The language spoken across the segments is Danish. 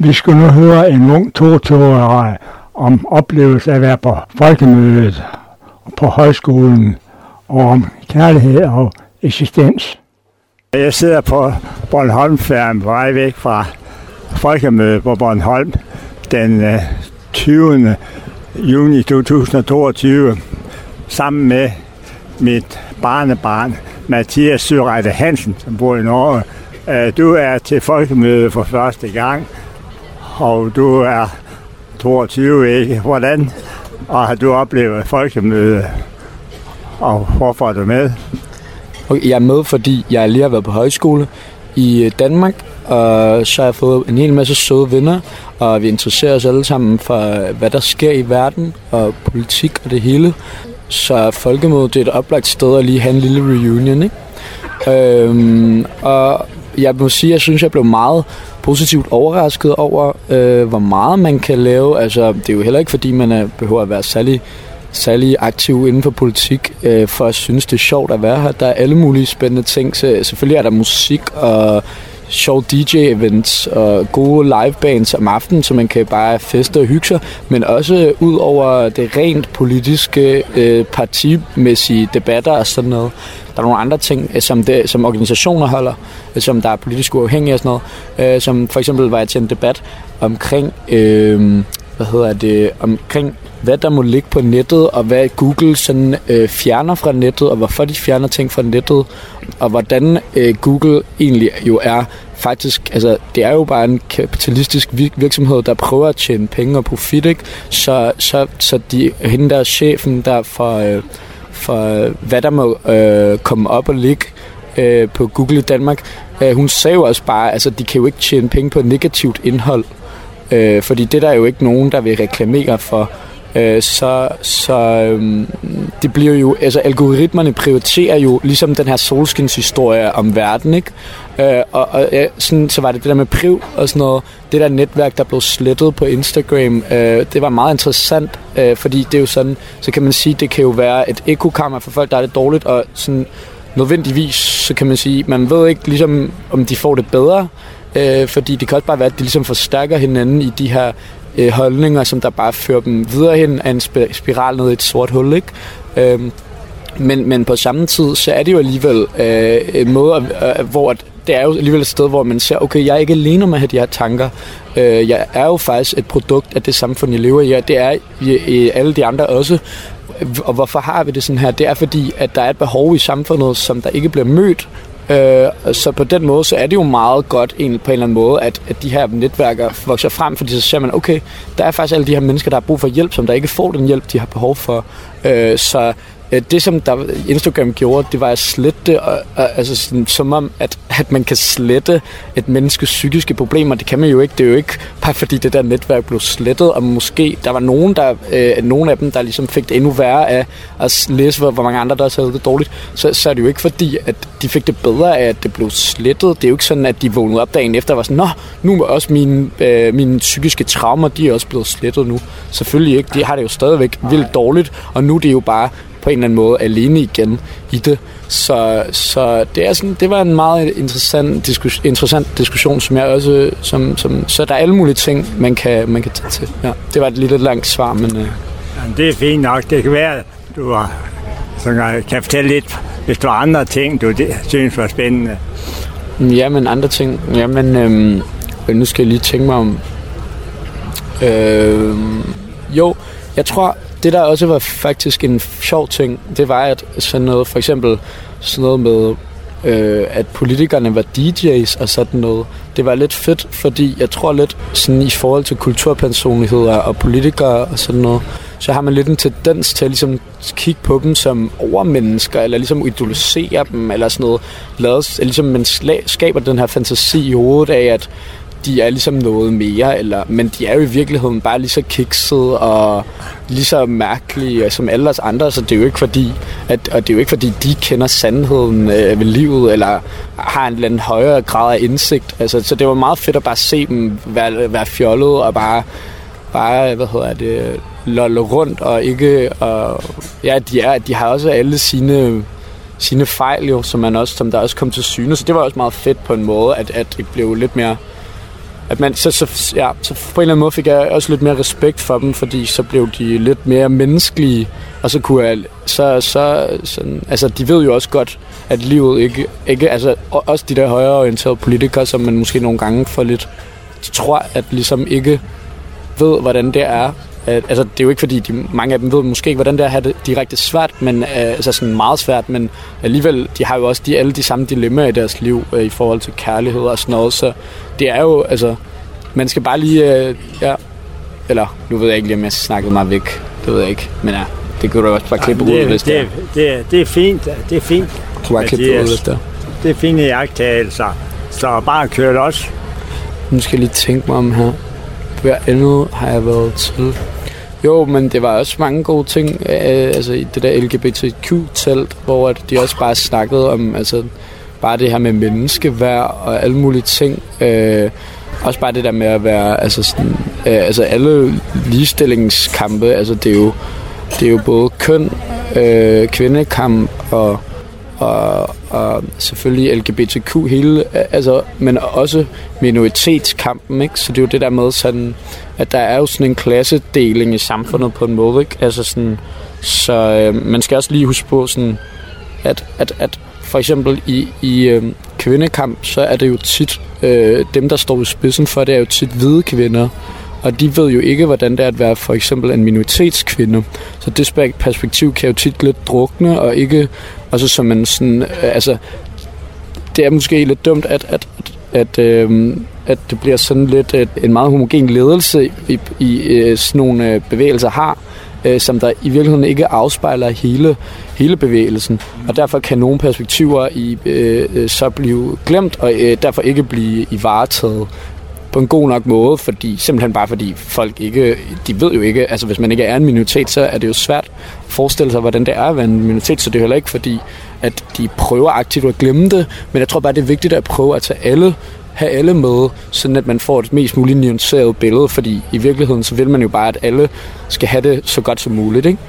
Vi skal nu høre en ung 22-årig om oplevelse af at være på folkemødet på højskolen og om kærlighed og eksistens. Jeg sidder på Bornholmfærgen på vej væk fra folkemødet på Bornholm den 20. juni 2022 sammen med mit barnebarn Mathias Søreide Hansen, som bor i Norge. Du er til folkemødet for første gang, og du er 22, ikke? Hvordan og har du oplevet folkemødet, og hvorfor er du med? Okay, jeg er med, fordi jeg lige har været på højskole i Danmark, og så har jeg fået en hel masse søde venner, og vi interesserer os alle sammen for, hvad der sker i verden, og politik og det hele. Så folkemødet, det er et oplagt sted at lige have en lille reunion, ikke? Og jeg må sige, jeg synes, jeg blev meget positivt overrasket over, hvor meget man kan lave. Altså, det er jo heller ikke, fordi man behøver at være særlig aktiv inden for politik, for at synes, det er sjovt at være her. Der er alle mulige spændende ting. Så selvfølgelig er der musik og sjove DJ-events og gode livebands om aftenen, så man kan bare feste og hygge sig, men også ud over det rent politiske, partimæssige debatter og sådan noget. Der er nogle andre ting, som organisationer holder, som der er politisk uafhængige og sådan noget. Som for eksempel var jeg til en debat omkring, omkring hvad der må ligge på nettet, og hvad Google sådan, fjerner fra nettet, og hvorfor de fjerner ting fra nettet, og hvordan Google egentlig jo er faktisk, altså det er jo bare en kapitalistisk virksomhed, der prøver at tjene penge og profit, ikke? Så hende der chefen der for hvad der må komme op og ligge på Google i Danmark, hun sagde jo også bare, altså de kan jo ikke tjene penge på negativt indhold, fordi det der er jo ikke nogen, der vil reklamere for. Det bliver jo, altså algoritmerne prioriterer jo ligesom den her solskinshistorie om verden, ikke? Sådan, så var det der med priv og sådan noget, det der netværk, der blev slettet på Instagram, det var meget interessant, fordi det er jo sådan, så kan man sige, det kan jo være et ekokammer for folk, der er det dårligt, og sådan nødvendigvis, så kan man sige, man ved ikke ligesom, om de får det bedre, fordi det kan også bare være, at de ligesom forstærker hinanden i de her holdninger, som der bare fører dem videre hen af en spiral ned i et sort hul, ikke? Men på samme tid, så er det jo alligevel en måde, hvor det er jo alligevel et sted, hvor man ser, okay, jeg er ikke alene med at have de her tanker. Jeg er jo faktisk et produkt af det samfund, jeg lever i, og det er alle de andre også. Og hvorfor har vi det sådan her? Det er fordi, at der er et behov i samfundet, som der ikke bliver mødt. Så på den måde, så er det jo meget godt egentlig på en eller anden måde, at de her netværker vokser frem, fordi så ser man, okay, der er faktisk alle de her mennesker, der har brug for hjælp, som der ikke får den hjælp, de har behov for. Så det, som der Instagram gjorde, det var at slette, altså sådan, som om, at man kan slette et menneskes psykiske problemer. Det kan man jo ikke. Det er jo ikke bare fordi det der netværk blev slettet, og måske der var nogen af dem, der ligesom fik det endnu værre af at læse, hvor mange andre der også havde det dårligt. Så er det jo ikke fordi, at de fik det bedre af, at det blev slettet. Det er jo ikke sådan, at de vågnede op dagen efter og var sådan, nå, nu er også mine psykiske traumer, de er også blevet slettet nu. Selvfølgelig ikke. De har det jo stadigvæk vildt dårligt, og nu er det jo bare på en eller anden måde alene igen i det. Så det er sådan, det var en meget interessant diskussion, som jeg også så der er alle mulige ting man kan tage til. Ja, det var et lidt langt svar, men det er fint nok. Det kan være, du kan fortælle lidt, hvis du har andre ting, du synes var spændende. Ja, men andre ting. Ja, men nu skal jeg lige tænke mig om. Jo, jeg tror det der også var faktisk en sjov ting, det var at sådan noget, for eksempel sådan noget med, at politikerne var DJ's og sådan noget. Det var lidt fedt, fordi jeg tror lidt sådan i forhold til kulturpersonligheder og politikere og sådan noget, så har man lidt en tendens til at ligesom kigge på dem som overmennesker, eller ligesom idolisere dem, eller sådan noget. Ligesom man skaber den her fantasi i hovedet af, at de er ligesom noget mere, men de er jo i virkeligheden bare lige så kiksede og lige så mærkelige som alle os andre, så det er jo ikke fordi, de kender sandheden ved livet, eller har en eller anden højere grad af indsigt. Altså, så det var meget fedt at bare se dem være fjollet og bare lolle rundt, og ikke, og ja, de har også alle sine fejl jo, som der også kom til syne, så det var også meget fedt på en måde, at det blev lidt mere at man, så på en eller anden måde fik jeg også lidt mere respekt for dem, fordi så blev de lidt mere menneskelige, og så kunne jeg, sådan, altså de ved jo også godt, at livet ikke altså også de der højreorienterede politikere, som man måske nogle gange får lidt, de tror, at ligesom ikke ved, hvordan det er. Altså, det er jo ikke fordi, mange af dem ved måske ikke, hvordan det er at have det direkte svært, men altså sådan meget svært, men alligevel, de har jo også alle de samme dilemmaer i deres liv i forhold til kærlighed og sådan noget, så det er jo, altså, man skal bare lige, eller, nu ved jeg ikke lige, om jeg snakkede mig væk, det ved jeg ikke, men ja, det kan du også bare klippe ud, hvis det er. Det er fint, det er fint. Du bare klippe ud, hvis det er. Det er fine iagttagelser, så bare kør det også. Nu skal jeg lige tænke mig om her. Hver andet har jeg været til. Jo, men det var også mange gode ting, altså i det der LGBTQ-telt, hvor de også bare snakkede om, altså bare det her med menneskeværd og alle mulige ting. Også bare det der med at være, altså sådan, altså alle ligestillingskampe, altså det er jo både køn, kvindekamp og selvfølgelig LGBTQ hele, altså, men også minoritetskampen, ikke? Så det er jo det der med sådan, at der er jo sådan en klassedeling i samfundet på en måde, ikke? Altså sådan, så man skal også lige huske på sådan, at for eksempel i kvindekamp, så er det jo tit, dem der står i spidsen for det, er jo tit hvide kvinder, og de ved jo ikke, hvordan det er at være for eksempel en minoritetskvinde. Så det perspektiv kan jo tit lidt drukne, og ikke, altså som man sådan, altså, det er måske lidt dumt, at det bliver sådan lidt en meget homogen ledelse i sådan nogle bevægelser har, som der i virkeligheden ikke afspejler hele bevægelsen. Og derfor kan nogle perspektiver så blive glemt, og derfor ikke blive varetaget på en god nok måde, simpelthen bare fordi folk ikke, de ved jo ikke, altså hvis man ikke er en minoritet, så er det jo svært at forestille sig, hvordan det er at være en minoritet, så det er heller ikke fordi, at de prøver aktivt at glemme det, men jeg tror bare, det er vigtigt at prøve at have alle med, sådan at man får et mest muligt nuanceret billede, fordi i virkeligheden, så vil man jo bare, at alle skal have det så godt som muligt, ikke?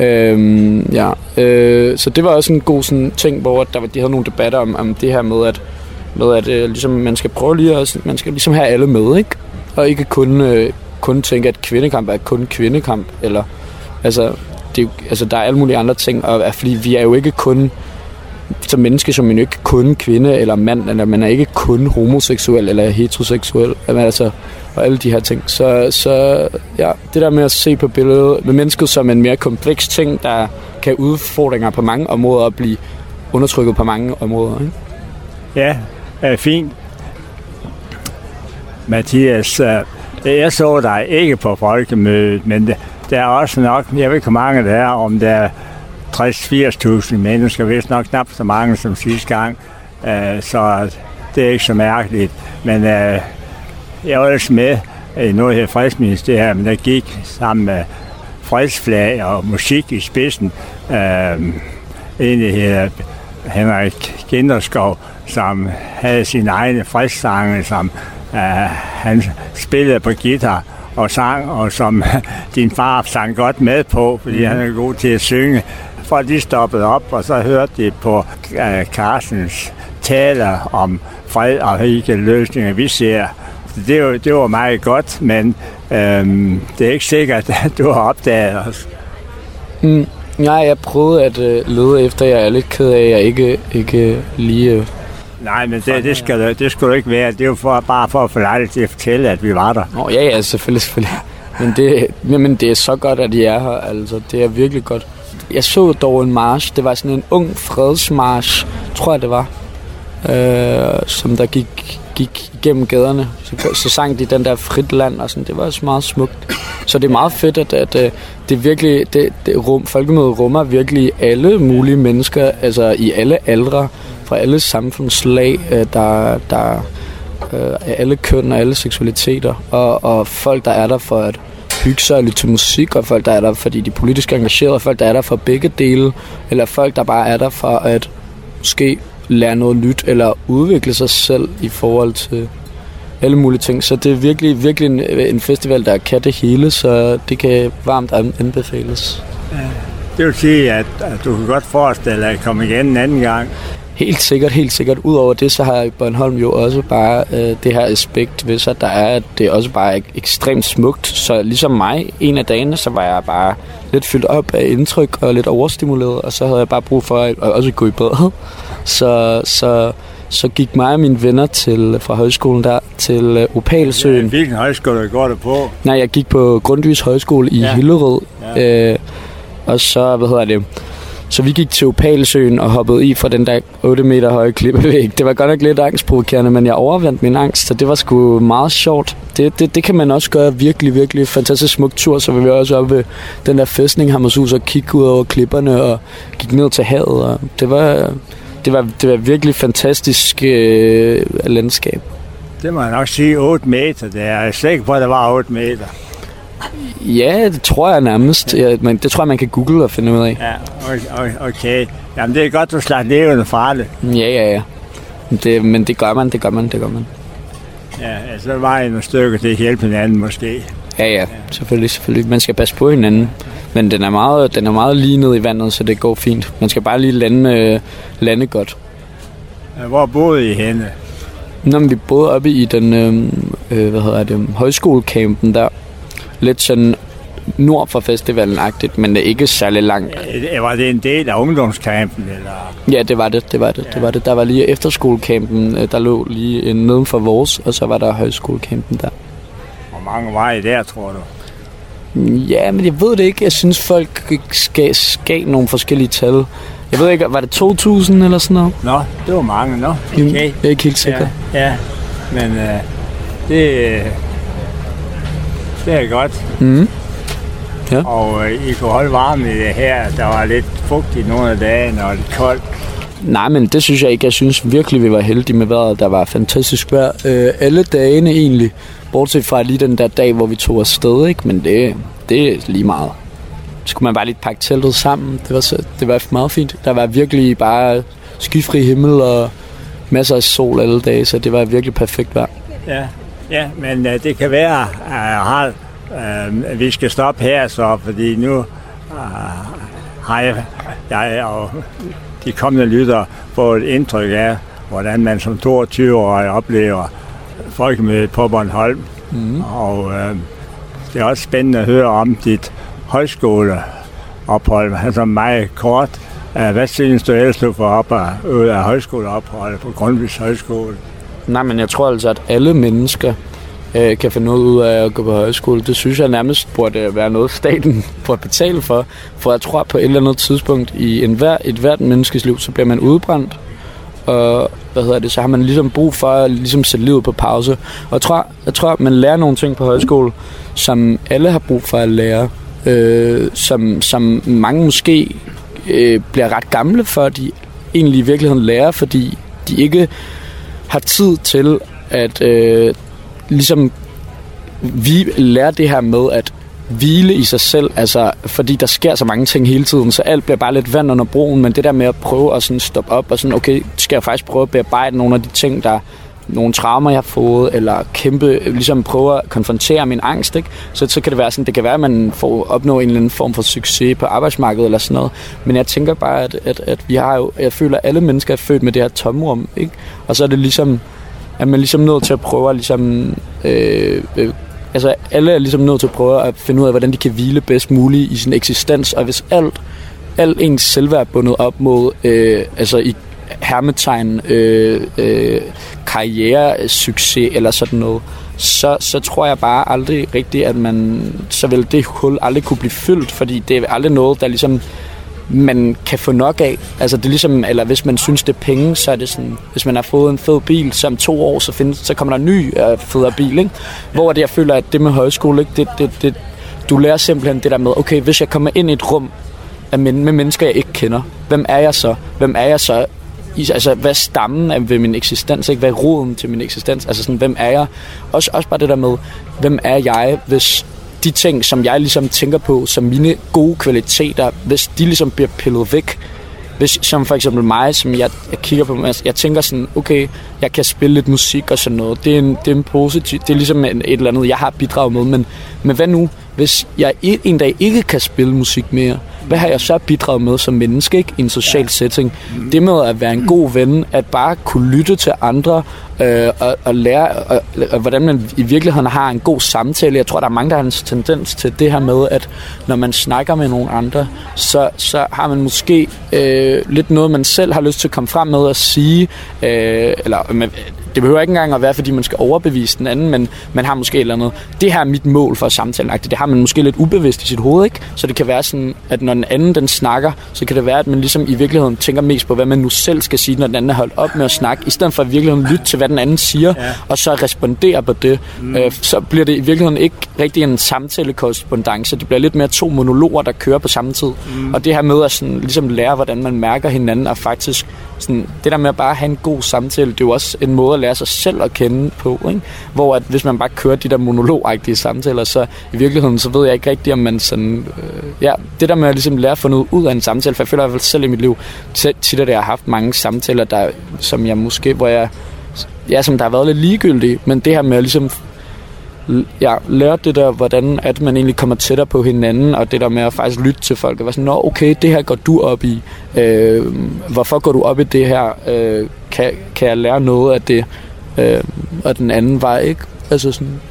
Så det var også en god sådan ting, hvor de havde nogle debatter om det her med, at ligesom man skal prøve man skal ligesom have alle med, ikke? Og ikke kun tænke, at kvindekamp er kun kvindekamp, eller altså der er alle mulige andre ting, og fordi vi er jo ikke kun som menneske, som man jo ikke kun kvinde eller mand, eller man er ikke kun homoseksuel eller heteroseksuel, altså, og alle de her ting. Så ja, det der med at se på billedet med mennesket som en mere kompleks ting, der kan udfordringer på mange områder og blive undertrykket på mange områder, ikke? Ja, fint. Mathias, jeg så dig ikke på folkemødet, men der er også nok, jeg ved ikke, hvor mange der er, om der er 60-80.000 mennesker, vist nok knap så mange som sidste gang, så det er ikke så mærkeligt. Men jeg var også med i noget her fredsministeriet, men der gik sammen med fredsflag og musik i spidsen. Egentlig her Henrik Ginderskov, som havde sine egne fredssange, som han spillede på guitar og sang, og som din far sang godt med på, fordi han er god til at synge. For de stoppede op, og så hørte de på Carstens taler om fred og hvilke løsninger vi ser. Det var meget godt, men det er ikke sikkert, at du har opdaget os. Nej, jeg prøvede at lede efter, jeg er lidt ked af, at jeg ikke lige... Nej, men det skulle du ikke være. Det er jo bare for at få lejlighed til at fortælle, at vi var der. Ja, selvfølgelig. Men det er så godt, at I er her, altså. Det er virkelig godt. Jeg så dog en march. Det var sådan en ung fredsmarch, tror jeg det var, som der gik igennem gaderne. Så sang de den der frit land, og sådan. Det var også meget smukt. Så det er meget fedt, at det virkelig, folkemødet rummer virkelig alle mulige mennesker, altså i alle aldre, fra alle samfundslag, der alle køn og alle seksualiteter, og folk, der er der for at hygge sig og lytte til musik, og folk, der er der, fordi de er politisk engagerede, og folk, der er der for begge dele, eller folk, der bare er der for at måske lære noget nyt, eller udvikle sig selv i forhold til alle mulige ting. Så det er virkelig en festival, der kan det hele, så det kan varmt anbefales. Det vil sige, at du kan godt forestille dig at komme igen en anden gang. Helt sikkert. Udover det, så har Bornholm jo også bare det her aspekt ved sig, der er, at det også bare er ekstremt smukt. Så ligesom mig, en af dagene, så var jeg bare lidt fyldt op af indtryk og lidt overstimuleret, og så havde jeg bare brug for at også gå i bad. Så gik mig og mine venner fra højskolen der til Opalsøen. Hvilken højskole går du på? Nej, jeg gik på Grundtvigs Højskole i Hillerød. Ja. Og så, Så vi gik til Opalsøen og hoppede i fra den der 8 meter høje klippevæg. Det var godt nok lidt angstprovokerende, men jeg overvandt min angst, så det var sgu meget sjovt. Det kan man også gøre virkelig, virkelig fantastisk smuk tur. Så vi var også oppe ved den der fæstning Hammershus og kigge ud over klipperne og gik ned til havet. Og det var virkelig fantastisk landskab. Det må jeg nok sige 8 meter. Det er jeg sikker på, at det var 8 meter. Ja, det tror jeg nærmest. Men det tror jeg, man kan google og finde ud af. Ja, okay. Jamen, det er godt, du slår levende fra det. Ja. Men det gør man. Ja, så var jeg nogle stykker til at hjælpe hinanden måske. Ja, selvfølgelig. Man skal passe på hinanden. Men den er meget lige ned i vandet, så det går fint. Man skal bare lige lande godt. Hvor boede I henne? Nå, men vi boede oppe i den højskolecampen der. Lidt sådan nord for festivalen-agtigt, men det er ikke særlig langt. Var det en del af ungdomscampen? Eller? Ja, det var det. Der var lige efterskolecampen, der lå lige neden for vores, og så var der højskolecampen der. Hvor mange var I der, tror du? Ja, men jeg ved det ikke. Jeg synes, folk skal nogle forskellige tal. Jeg ved ikke, var det 2.000 eller sådan noget? Nå, det var mange, nå. Okay. Jeg er ikke helt sikker. Ja. Men det er godt. Mm. Ja. Og I kunne holde varmen i det her. Der var lidt fugtigt nogle af dagene og lidt koldt. Nej, men det synes jeg ikke. Jeg synes virkelig, vi var heldige med vejret. Der var fantastisk vejr. Alle dagene egentlig. Bortset fra lige den der dag, hvor vi tog afsted, ikke? Men det er lige meget. Så kunne man bare lige pakke teltet sammen. Det var meget fint. Der var virkelig bare skyfri himmel og masser af sol alle dage, så det var virkelig perfekt vejr. Ja, men det kan være, at vi skal stoppe her så, fordi nu har jeg og de kommende lyttere fået et indtryk af, hvordan man som 22-årig oplever folkemødet på Bornholm. Mm. Og det er også spændende at høre om dit højskoleophold, altså meget kort. Hvad synes du ellers, du får ud af højskoleopholdet på Grundtvigs Højskole? Nej, men jeg tror altså, at alle mennesker kan få noget ud af at gå på højskole. Det synes jeg nærmest burde være noget, staten burde betale for. For jeg tror, på et eller andet tidspunkt i et hvert menneskes liv, så bliver man udbrændt. Og så har man ligesom brug for at ligesom sætte livet på pause. Og jeg tror, man lærer nogle ting på højskole, som alle har brug for at lære. Som mange måske bliver ret gamle for, de egentlig i virkeligheden lærer, fordi de ikke har tid til at ligesom vi lærer det her med at hvile i sig selv, altså fordi der sker så mange ting hele tiden, så alt bliver bare lidt vand under broen, men det der med at prøve at sådan stoppe op og sådan, okay, skal jeg faktisk prøve at bearbejde nogle af de ting, nogle traumer, jeg har fået, eller kæmpe, ligesom prøve at konfrontere min angst, ikke? Så kan det være sådan, det kan være, at man får opnå en eller anden form for succes på arbejdsmarkedet eller sådan noget, men jeg tænker bare, at vi har jo, jeg føler, at alle mennesker er født med det her tomrum, ikke? Og så er det ligesom, at man ligesom nødt til at prøve at ligesom, altså alle er ligesom nødt til at prøve at finde ud af, hvordan de kan hvile bedst muligt i sin eksistens, og hvis alt ens selvværd er bundet op mod, altså i hermetegn, karrieresucces eller sådan noget, så tror jeg bare aldrig rigtigt, at så vil det hul aldrig kunne blive fyldt, fordi det er aldrig noget, der ligesom man kan få nok af. Altså det er ligesom, eller hvis man synes det er penge, så er det sådan, hvis man har fået en fed bil, så om 2 år, så kommer der en ny federe bil, ikke? Hvor det, jeg føler, at det med højskole, ikke? Du lærer simpelthen det der med, okay, hvis jeg kommer ind i et rum med mennesker, jeg ikke kender, hvem er jeg så? Altså, hvad er stammen af ved min eksistens, ikke? Hvad er roden til min eksistens? Altså sådan, hvem er jeg? Også bare det der med, hvem er jeg, hvis de ting, som jeg ligesom tænker på, som mine gode kvaliteter, hvis de ligesom bliver pillet væk. Som for eksempel mig, som jeg kigger på, jeg tænker sådan, okay, jeg kan spille lidt musik og sådan noget. Det er en positiv, det er ligesom et eller andet, jeg har bidraget med. Men hvad nu, hvis jeg en dag ikke kan spille musik mere? hvad har jeg så bidraget med som menneske, ikke? I en social setting. Det med at være en god ven, at bare kunne lytte til andre, og lære, hvordan man i virkeligheden har en god samtale. Jeg tror, der er mange, der har en tendens til det her med, at når man snakker med nogle andre, så har man måske lidt noget, man selv har lyst til at komme frem med at sige, det behøver ikke engang at være, fordi man skal overbevise den anden, men man har måske et eller andet. Det her er mit mål for samtalen. Det har man måske lidt ubevidst i sit hoved, ikke? Så det kan være sådan, at når den anden den snakker, så kan det være, at man ligesom i virkeligheden tænker mest på, hvad man nu selv skal sige, når den anden er holdt op med at snakke, i stedet for at virkeligheden lytte til, hvad den anden siger, og så respondere på det. Så bliver det i virkeligheden ikke rigtig en samtalekorrespondance. Det bliver lidt mere 2 monologer, der kører på samme tid. Og det her med at sådan, ligesom lære, hvordan man mærker hinanden, og faktisk sådan, det der med at bare have en god samtale, det er jo også en måde at lære sig selv at kende på, ikke? Hvor at hvis man bare kører de der monologagtige samtaler, så i virkeligheden, så ved jeg ikke rigtigt, om man sådan... det der med at ligesom lære at få noget ud af en samtale, for jeg føler i hvert fald selv i mit liv, tit at jeg har haft mange samtaler, der, som jeg måske, hvor jeg... Ja, som der har været lidt ligegyldige, men det her med at ligesom... lære det der, hvordan at man egentlig kommer tættere på hinanden, og det der med at faktisk lytte til folk, og være sådan, nå okay, det her går du op i. Hvorfor går du op i det her? Kan jeg lære noget af det? Og den anden vej, ikke? Altså sådan...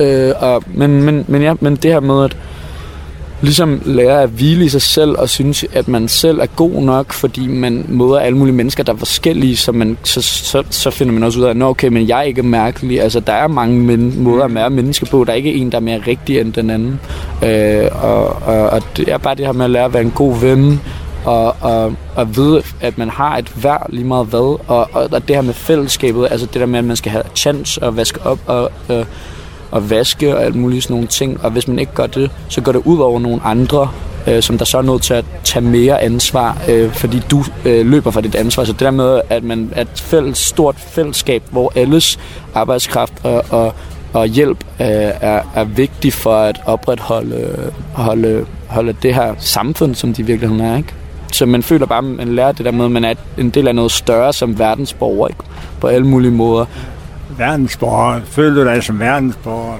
Men det her med at ligesom lære at hvile i sig selv og synes, at man selv er god nok, fordi man møder alle mulige mennesker, der er forskellige, så finder man også ud af, at okay, men jeg er ikke mærkelig. Altså, der er mange måder at være menneske på. Der er ikke en, der er mere rigtig end den anden. Og det er bare det her med at lære at være en god ven, og vide, at man har et værd lige meget hvad. Og det her med fællesskabet, altså det der med, at man skal have chance og vaske op og vaske og alt muligt sådan nogle ting, og hvis man ikke gør det, så går det ud over nogle andre, som der så er nødt til at tage mere ansvar, fordi du løber fra dit ansvar. Så det der med, at man er et stort fællesskab, hvor alles arbejdskraft og hjælp er vigtig for at opretholde det her samfund, som de virkelig er, ikke? Så man føler bare, at man lærer det der med, at man er en del af noget større som verdensborger, ikke? På alle mulige måder. Verdensborger? Føler du dig som verdensborger?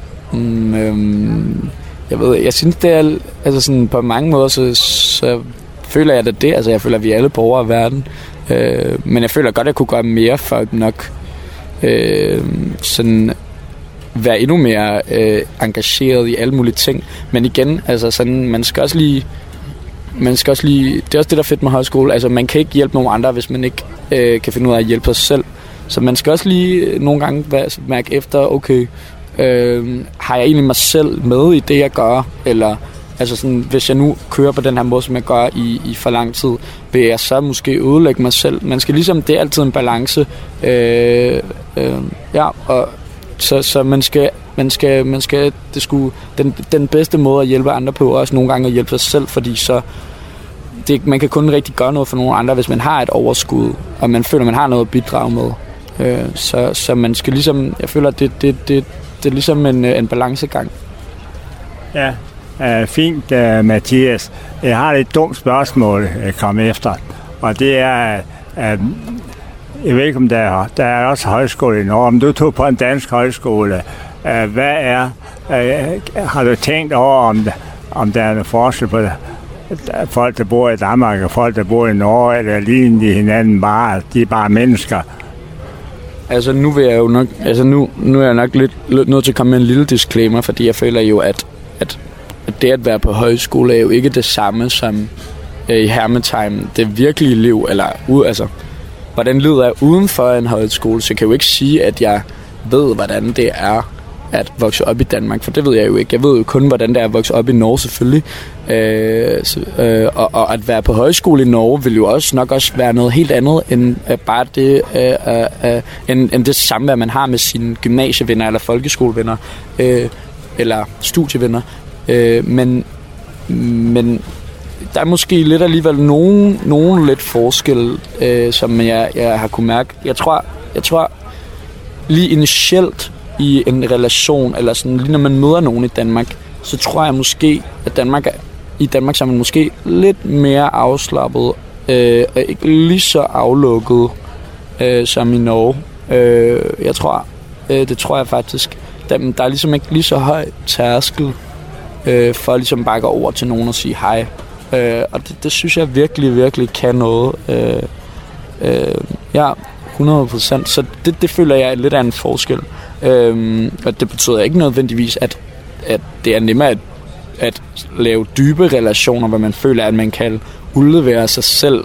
Jeg synes det er, altså sådan på mange måder, så føler jeg det. Altså jeg føler, at vi er alle borgere af verden. Men jeg føler godt, at jeg kunne gøre mere for nok sådan være endnu mere engageret i alle mulige ting. Men igen, altså sådan, man skal også lige, det er også det, der er fedt med højskole. Altså man kan ikke hjælpe nogen andre, hvis man ikke kan finde ud af at hjælpe sig selv. Så man skal også lige nogle gange mærke efter, okay, har jeg egentlig mig selv med i det, jeg gør? Eller altså sådan, hvis jeg nu kører på den her måde, som jeg gør i for lang tid, vil jeg så måske ødelægge mig selv? Man skal ligesom, det er altid en balance. Og så man skal det skulle den bedste måde at hjælpe andre på, også nogle gange at hjælpe sig selv, fordi så man kan kun rigtig gøre noget for nogle andre, hvis man har et overskud, og man føler, man har noget at bidrage med. Så man skal ligesom, jeg føler, at det er ligesom en balancegang. Ja, fint, Mathias. Jeg har et dumt spørgsmål at komme efter, og det er, jeg ved ikke, om der er også højskole i Norge, om du tog på en dansk højskole. Har du tænkt over, om der er en forskel på folk, der bor i Danmark og folk, der bor i Norge, eller ligner de hinanden bare, de er bare mennesker? Altså nu vil jeg jo nok, nu er jeg nok lidt nødt til at komme med en lille disclaimer, fordi jeg føler jo, at det at være på højskole er jo ikke det samme som i hermetegn det virkelige liv, eller altså hvordan livet er uden for en højskole, så kan jeg jo ikke sige, at jeg ved, hvordan det er at vokse op i Danmark, for det ved jeg jo ikke. Jeg ved jo kun, hvordan det er at vokse op i Norge, selvfølgelig. Og at være på højskole i Norge vil jo også nok også være noget helt andet, end bare det, end det samvær, man har med sine gymnasievenner, eller folkeskolevenner, eller studievenner. Men der er måske lidt alligevel nogen lidt forskel, som jeg har kunne mærke. Jeg tror lige initielt i en relation, eller sådan, lige når man møder nogen i Danmark, så tror jeg måske, at i Danmark så er man måske lidt mere afslappet, og ikke lige så aflukket som i Norge. Det tror jeg faktisk. Der er ligesom ikke lige så høj tærskel for ligesom bare gå over til nogen og sige hej. Og det synes jeg virkelig, virkelig kan noget. Ja, 100%. Så det føler jeg er lidt af en forskel. Og det betyder ikke nødvendigvis, at det er nemmere at lave dybe relationer, hvor man føler, at man kan udlevere sig selv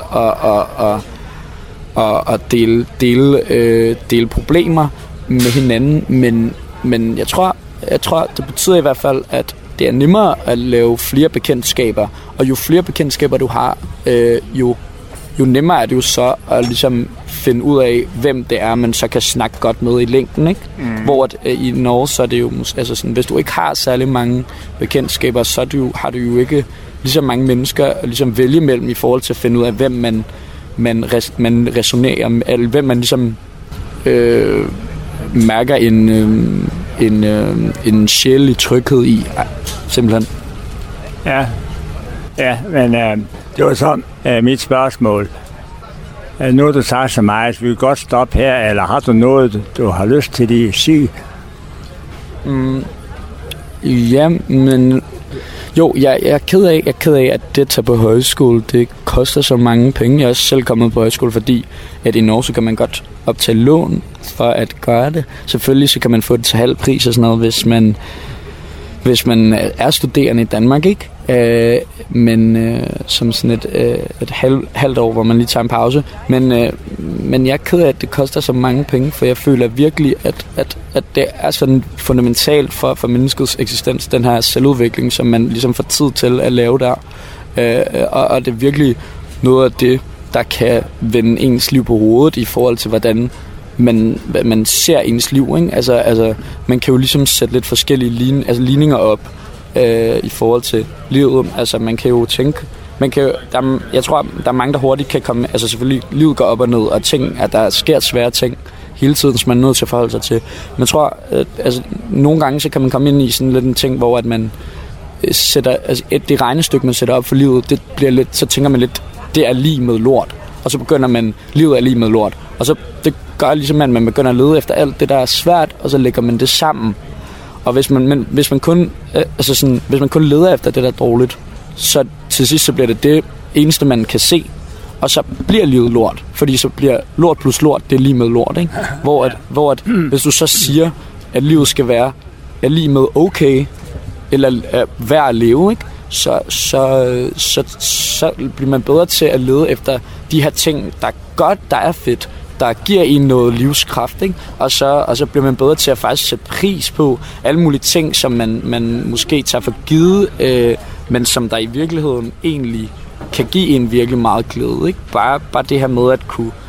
og dele problemer med hinanden. Men jeg tror, det betyder i hvert fald, at det er nemmere at lave flere bekendtskaber. Og jo flere bekendtskaber du har, jo nemmere er det jo så at ligesom finde ud af, hvem det er, man så kan snakke godt med i længden, ikke? Hvor i Norge, så er det jo, altså sådan, hvis du ikke har særlig mange bekendtskaber, så har du jo ikke lige så mange mennesker at ligesom vælge mellem i forhold til at finde ud af, hvem man resonerer med, eller hvem man ligesom mærker en sjælelig tryghed i, simpelthen. Ja, men det var så mit spørgsmål. Nu du sagt så meget, at vi kan godt stoppe her, eller har du noget, du har lyst til at sige? Ja, men jo, jeg er ked af, at det at tage på højskole, det koster så mange penge. Jeg er også selv kommet på højskole, fordi at i Norge, så kan man godt optage lån for at gøre det. Selvfølgelig så kan man få det til halv pris og sådan noget, hvis man er studerende i Danmark, ikke? Men som sådan et halvt år, hvor man lige tager en pause. Men jeg er ked af, at det koster så mange penge, for jeg føler virkelig, at det er sådan fundamentalt for menneskets eksistens, den her selvudvikling, som man ligesom får tid til at lave der. Og det er virkelig noget af det, der kan vende ens liv på hovedet i forhold til, hvordan man ser ens liv, ikke? Altså, man kan jo ligesom sætte lidt forskellige ligninger op i forhold til livet. Altså, man kan jo tænke, jeg tror, der er mange, der hurtigt kan komme, altså selvfølgelig, livet går op og ned, og at der sker svære ting hele tiden, som man er nødt til at forholde sig til. Men jeg tror, altså, nogle gange, så kan man komme ind i sådan lidt en ting, hvor at man sætter, altså det regnestykke, man sætter op for livet, det bliver lidt, så tænker man lidt, det er lige med lort. Og så begynder man, livet er lige med lort. Og så det gør ligesom, at man begynder at lede efter alt det, der er svært, og så lægger man det sammen. Og hvis man kun leder efter det, der er dårligt, så til sidst så bliver det eneste, man kan se, og så bliver livet lort. Fordi så bliver lort plus lort, det er lige med lort, ikke? Hvor hvis du så siger, at livet skal være lige med okay, eller værd at leve, ikke? Så bliver man bedre til at lede efter de her ting, der er godt, der er fedt, der giver en noget livskraft, ikke? Og så bliver man bedre til at faktisk sætte pris på alle mulige ting, som man måske tager for givet, men som der i virkeligheden egentlig kan give en virkelig meget glæde, ikke? Bare det her med at kunne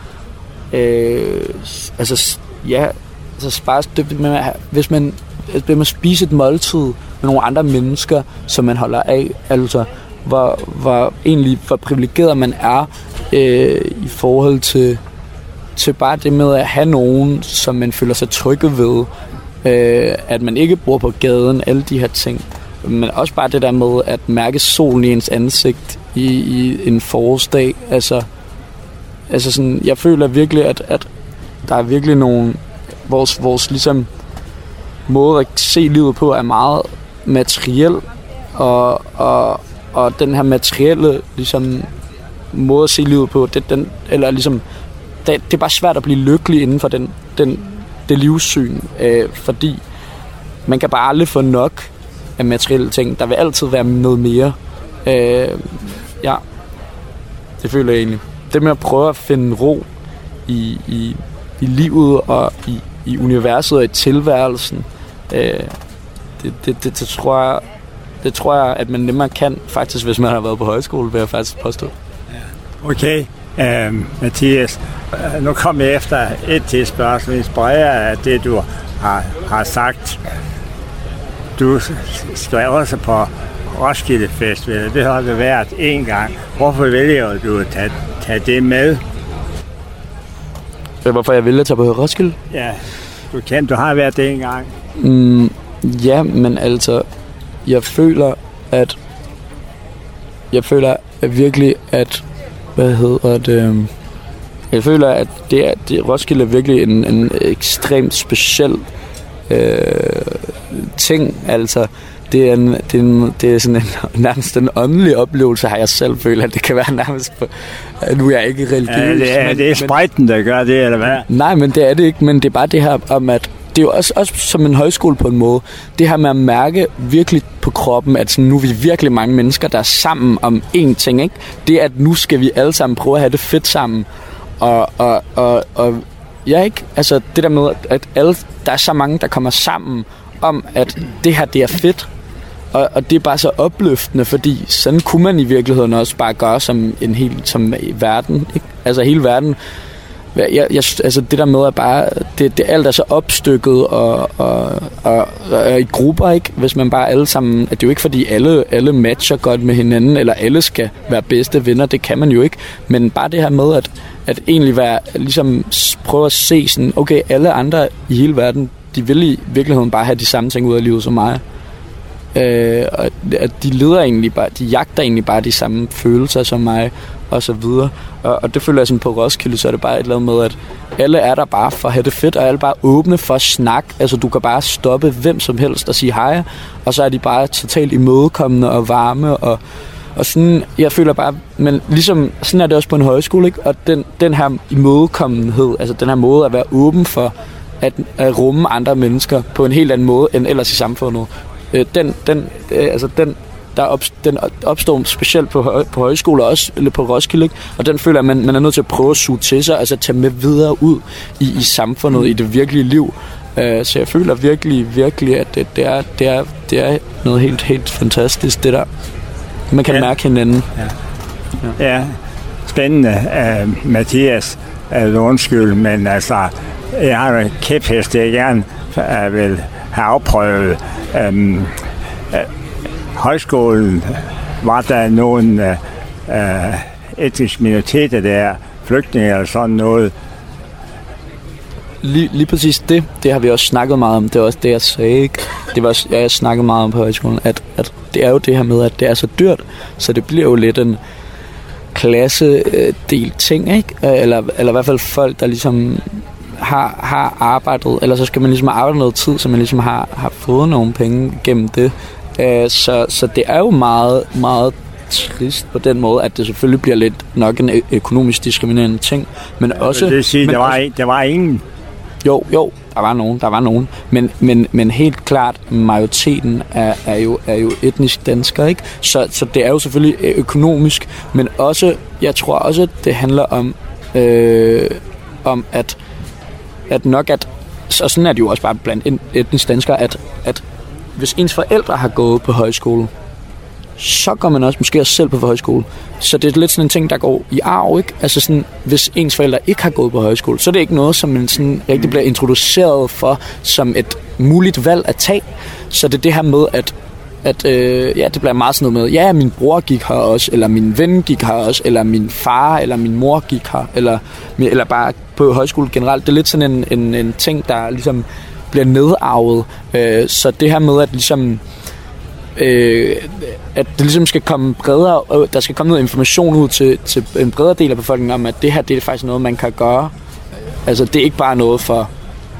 hvis man spiser et måltid med nogle andre mennesker, som man holder af, altså hvor privilegeret man er i forhold til bare det med at have nogen, som man føler sig trygge ved, at man ikke bor på gaden, alle de her ting. Men også bare det der med at mærke solen i ens ansigt i en forårsdag. Altså sådan, jeg føler virkelig, at der er virkelig nogle vores ligesom måde at se livet på er meget materiel, og den her materielle ligesom måde at se livet på, det er bare svært at blive lykkelig inden for det livssyn, fordi man kan bare aldrig få nok af materielle ting. Der vil altid være noget mere. Ja, det føler jeg egentlig. Det med at prøve at finde ro i livet og i universet og i tilværelsen, det tror jeg, at man nemmere kan, faktisk, hvis man har været på højskole, vil jeg faktisk påstå. Okay, Mathias, nu kommer jeg efter et til spørgsmål, inspireret af det, du har sagt. Du skal også på Roskilde Festival, det har det været en gang. Hvorfor vælger du at tage det med? Hvorfor jeg vælger at tage på Roskilde? Ja, du har været det en gang. Ja, men altså, jeg føler virkelig, at jeg føler, at Roskilde er virkelig en ekstremt speciel ting, altså det er sådan nærmest en åndelig oplevelse, har jeg selv følt, at det kan være nærmest på, nu er jeg ikke religiøs. Ja, det er spritten, der gør det, eller hvad? Nej, men det er det ikke, men det er bare det her om, at det er jo også som en højskole på en måde, det her med at mærke virkelig på kroppen, at sådan, nu er vi virkelig mange mennesker, der er sammen om én ting, ikke? Det at nu skal vi alle sammen prøve at have det fedt sammen, og ja, ikke? Altså det der med, at der er så mange, der kommer sammen om, at det her, det er fedt, og det er bare så opløftende, fordi sådan kunne man i virkeligheden også bare gøre som som verden, ikke? Altså hele verden. Altså det der med at bare det alt er så opstykket og i grupper, ikke? Hvis man bare alle sammen, at det er jo ikke fordi alle matcher godt med hinanden, eller alle skal være bedste venner, det kan man jo ikke, men bare det her med at egentlig være, ligesom prøve at se sådan, okay, alle andre i hele verden, de vil i virkeligheden bare have de samme ting ud af livet som mig. Og at de jagter egentlig bare de samme følelser som mig, og så videre. Og det føler jeg sådan på Roskilde, så er det bare et eller andet med, at alle er der bare for at have det fedt, og alle er bare åbne for at snakke. Altså du kan bare stoppe hvem som helst og sige hej, og så er de bare totalt imødekommende og varme, og sådan, jeg føler bare, men ligesom, sådan er det også på en højskole, ikke? Og den her imødekommenhed, altså den her måde at være åben for at rumme andre mennesker på en helt anden måde end ellers i samfundet, den opstår specielt på højskoler også, eller på Roskilde, ikke? Og den føler jeg, man er nødt til at prøve at suge til sig, altså tage med videre ud i samfundet, i det virkelige liv. Så jeg føler virkelig, at det er noget helt fantastisk, det der. Man kan mærke hinanden. Ja, spændende, Mathias. Undskyld, men altså, jeg har en kæphest, jeg gerne vil have afprøvet. Højskolen, var der nogle etniske minoriteter der, flygtninge eller sådan noget? Lige præcis det har vi også snakket meget om. Det er også det, jeg sagde, ikke? Det var også, jeg snakkede meget om på højskolen, at det er jo det her med, at det er så dyrt, så det bliver jo lidt en klassedel ting, ikke? Eller i hvert fald folk, der ligesom har arbejdet, eller så skal man ligesom arbejde noget tid, så man ligesom har fået nogle penge gennem det. Så det er jo meget, meget trist på den måde, at det selvfølgelig bliver lidt nok en økonomisk diskriminerende ting, men også... Det vil sige, der var ingen? Jo, der var nogen. Men helt klart, majoriteten er jo etnisk danskere, ikke? Så det er jo selvfølgelig økonomisk, men også, jeg tror også, det handler om at og sådan er det jo også bare blandt etnisk danskere, at hvis ens forældre har gået på højskole, så går man også måske også selv på højskole. Så det er lidt sådan en ting, der går i arv, ikke? Altså sådan, hvis ens forældre ikke har gået på højskole, så er det ikke noget, som man sådan rigtig bliver introduceret for som et muligt valg at tage. Så det er det her med, at det bliver meget sådan noget med, ja, min bror gik her også, eller min ven gik her også, eller min far, eller min mor gik her, eller bare på højskole generelt. Det er lidt sådan en ting, der ligesom bliver nedarvet. Så det her med, at ligesom at det ligesom skal komme bredere, der skal komme noget information ud til en bredere del af befolkningen om, at det her, det er faktisk noget, man kan gøre. Altså, det er ikke bare noget for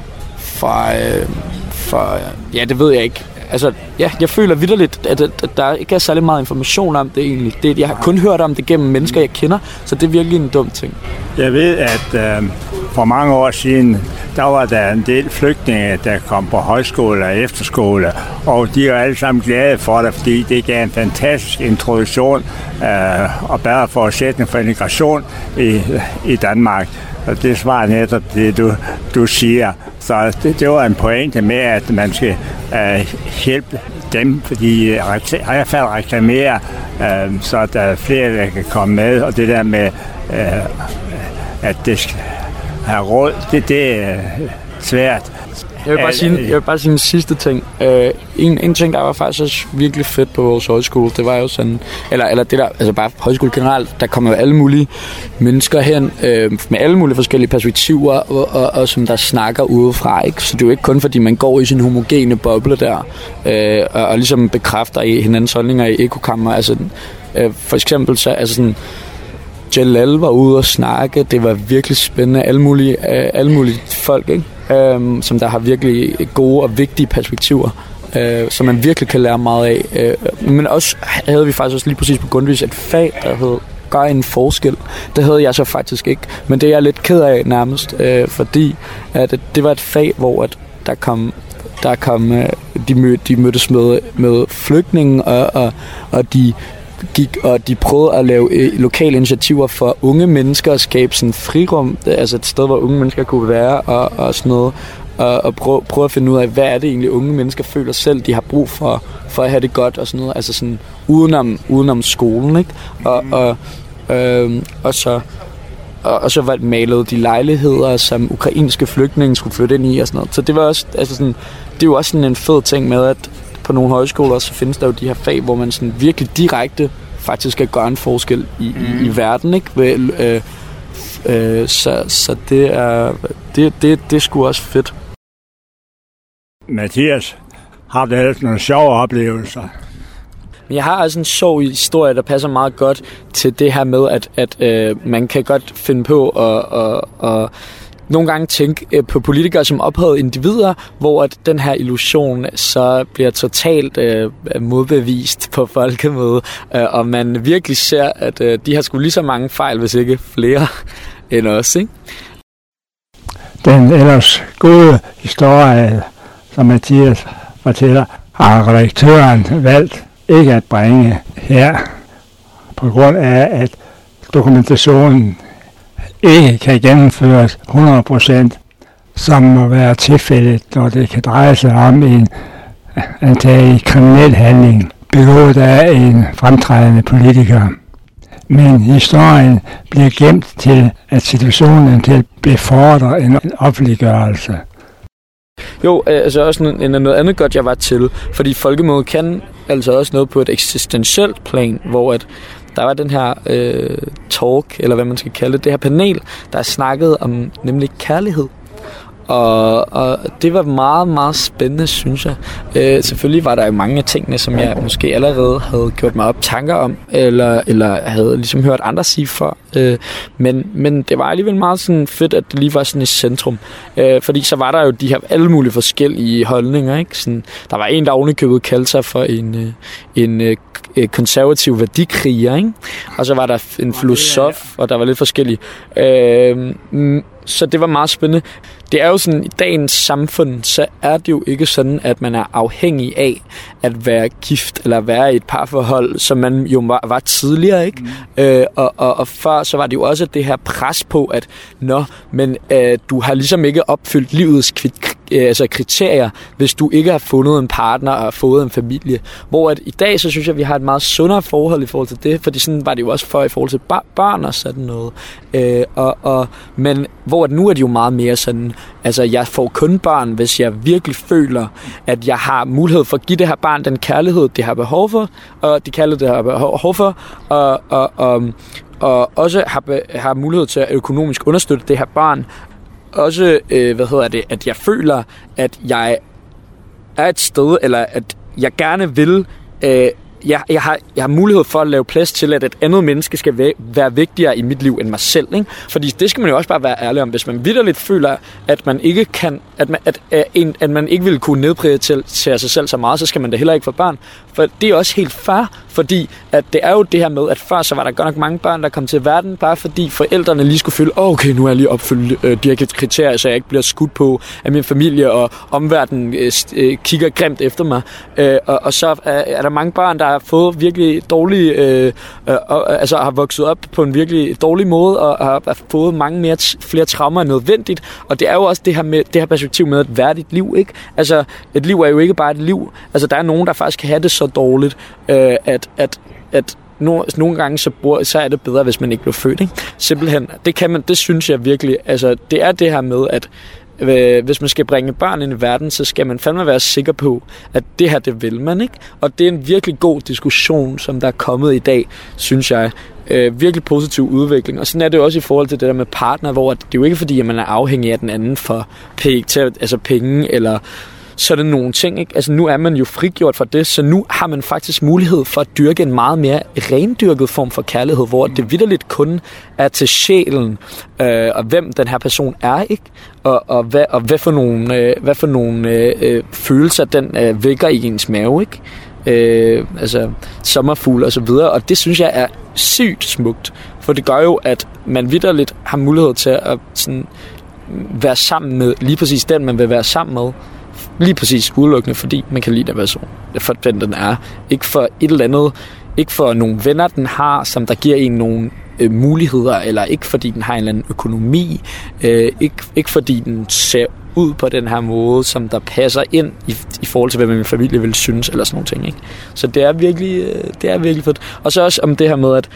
ja, det ved jeg ikke. Altså, ja, jeg føler vitterligt, at der ikke er særlig meget information om det egentlig. Jeg har kun hørt om det gennem mennesker, jeg kender, så det er virkelig en dum ting. Jeg ved, at for mange år siden, der var der en del flygtninge, der kom på højskole og efterskole, og de er alle sammen glade for det, fordi det gav en fantastisk introduktion og bedre forudsætning for integration i Danmark. Og det svarer netop det, du siger. Så det var en pointe med, at man skal hjælpe dem, fordi i hvert fald reklamere, så der er flere, der kan komme med. Og det der med, at det skal have råd, det er svært. Jeg vil bare sige en sidste ting. En ting, der var faktisk også virkelig fedt på vores højskole, det var jo sådan, eller det der, altså bare højskole generelt, der kommer jo alle mulige mennesker hen med alle mulige forskellige perspektiver, og som der snakker udefra, ikke? Så det er jo ikke kun fordi man går i sin homogene boble der, og ligesom bekræfter i hinandens holdninger i ekokammer. Altså for eksempel så, altså sådan, Jalal var ude og snakke, det var virkelig spændende, alle mulige folk, ikke? Som der har virkelig gode og vigtige perspektiver. som man virkelig kan lære meget af. Men også havde vi faktisk også lige præcis på Grundtvig et fag, der hed gør en forskel. Det havde jeg så faktisk ikke, men det er jeg lidt ked af nærmest, fordi at det var et fag, hvor at der kom de mødtes med flygtninge, og de gik, og de prøvede at lave lokale initiativer for unge mennesker at skabe sådan frirum, altså et sted, hvor unge mennesker kunne være og sådan noget, og prøve at finde ud af, hvad er det egentlig unge mennesker føler selv, de har brug for at have det godt og sådan noget, altså sådan udenom skolen, ikke? Og så var det malet de lejligheder, som ukrainske flygtninge skulle flytte ind i og sådan noget. Så det var også, altså sådan, det er jo også sådan en fed ting med, at på nogle højskoler så findes der jo de her fag, hvor man sådan virkelig direkte faktisk skal gøre en forskel i verden, ikke? Så det er sgu også fedt. Mathias, har du ellers nogle sjove oplevelser? Jeg har altså en sjov historie, der passer meget godt til det her med, at man kan godt finde på at nogle gange tænke på politikere som ophøjede individer, hvor at den her illusion så bliver totalt modbevist på folkemøde, og man virkelig ser, at de har sgu lige så mange fejl, hvis ikke flere end os, ikke? Den ellers gode historie, som Mathias fortæller, har redaktøren valgt ikke at bringe her, på grund af, at dokumentationen ikke kan gennemføres 100%, som må være tilfældet, når det kan dreje sig om en antagelig kriminel handling, begået af en fremtrædende politiker. Men historien bliver gemt til, at situationen til befordrer en offentliggørelse. Jo, altså også noget andet godt, jeg var til, fordi folkemødet kan altså også noget på et eksistentielt plan, hvor at der var den her talk, eller hvad man skal kalde det her panel, der snakkede om nemlig kærlighed. Og det var meget, meget spændende, synes jeg. Selvfølgelig var der jo mange af tingene, som jeg måske allerede havde gjort mig op tanker om, eller havde ligesom hørt andre sige før. Men det var alligevel meget sådan fedt, at det lige var sådan i centrum. Fordi så var der jo de her alle mulige forskellige holdninger, ikke? Sådan, der var en, der ovenikøbet kaldte sig for en konservativ værdikriger, ikke? Og så var der en filosof, og der var lidt forskellige. Så det var meget spændende. Det er jo sådan, i dagens samfund, så er det jo ikke sådan, at man er afhængig af at være gift eller være i et parforhold, som man jo var tidligere, ikke? Og før så var det jo også det her pres på, at du har ligesom ikke opfyldt livets kriterier, hvis du ikke har fundet en partner og fået en familie. Hvor at i dag, så synes jeg, at vi har et meget sundere forhold i forhold til det, fordi sådan var det jo også før i forhold til børn og sådan noget. Men hvor at nu er det jo meget mere sådan, altså jeg får kun børn, hvis jeg virkelig føler, at jeg har mulighed for at give det her barn den kærlighed, det har behov for, og de kærlighed, det har behov for, og også har mulighed til at økonomisk understøtte det her barn. Også, at jeg føler, at jeg er et sted, eller at jeg gerne vil, jeg har mulighed for at lave plads til, at et andet menneske skal være vigtigere i mit liv end mig selv, ikke? Fordi det skal man jo også bare være ærlig om. Hvis man vitterligt føler, at man ikke kan, at man ikke vil kunne nedprioritere sig selv så meget, så skal man da heller ikke få børn. For det er også helt fair, fordi at det er jo det her med, at før så var der godt nok mange børn, der kom til verden, bare fordi forældrene lige skulle føle, okay, nu er jeg lige opfyldt de her kriterier, så jeg ikke bliver skudt på af min familie, og omverdenen kigger grimt efter mig. Og så er der mange børn, der har fået virkelig dårlige, altså har vokset op på en virkelig dårlig måde, og har fået flere traumer end nødvendigt. Og det er jo også det her perspektiv med et værdigt liv, ikke? Altså, et liv er jo ikke bare et liv. Altså, der er nogen, der faktisk kan have det så dårligt, at nogle gange så er det bedre, hvis man ikke bliver født, ikke? Simpelthen. Det synes jeg virkelig. Altså, det er det her med, at hvis man skal bringe børn ind i verden, så skal man fandme være sikker på, at det her, det vil man, ikke? Og det er en virkelig god diskussion, som der er kommet i dag, synes jeg. Virkelig positiv udvikling. Og sådan er det også i forhold til det der med partner, hvor det er jo ikke fordi, at man er afhængig af den anden for penge eller så er det nogle ting, ikke? Altså nu er man jo frigjort fra det, så nu har man faktisk mulighed for at dyrke en meget mere rendyrket form for kærlighed, hvor det vitterligt kun er til sjælen, og hvem den her person er, ikke? Og hvad for nogle følelser den vækker i ens mave, ikke? Altså sommerfugle og så videre, og det synes jeg er sygt smukt, for det gør jo, at man vitterligt har mulighed til at sådan være sammen med lige præcis den, man vil være sammen med, lige præcis udelukkende, fordi man kan lide den person, for den er, ikke for et eller andet, ikke for nogle venner, den har, som der giver en nogle muligheder, eller ikke fordi den har en eller anden økonomi, ikke fordi den ser ud på den her måde, som der passer ind i forhold til, hvad min familie vil synes, eller sådan nogle ting, ikke? Så det er virkelig fedt. Og så også om det her med, at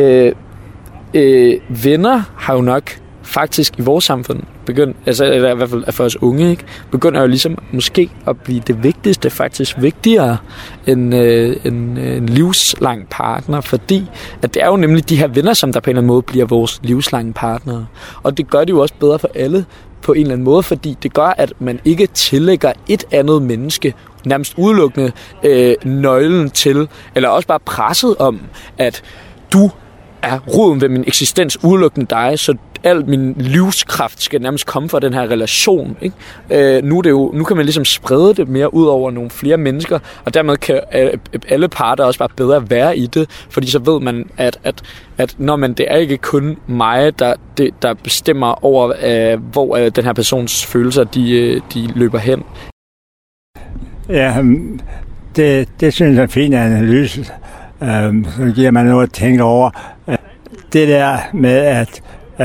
venner har jo nok faktisk i vores samfund begyndt, altså eller i hvert fald for os unge, ikke, begynder jo ligesom måske at blive det vigtigste, faktisk vigtigere end en livslang partner, fordi at det er jo nemlig de her venner, som der på en eller anden måde bliver vores livslange partnere. Og det gør det jo også bedre for alle på en eller anden måde, fordi det gør, at man ikke tillægger et andet menneske nærmest udelukkende nøglen til, eller også bare presset om, at du er roden ved min eksistens udelukkende dig, så alt min livskraft skal nærmest komme fra den her relation, ikke? Nu kan man ligesom sprede det mere ud over nogle flere mennesker, og dermed kan alle parter også bare bedre være i det, fordi så ved man, at når man, det er ikke kun mig, der bestemmer over, hvor den her persons følelser, de løber hen. Ja, det synes jeg er en fin analyse. Så giver man noget at tænke over. Det der med, at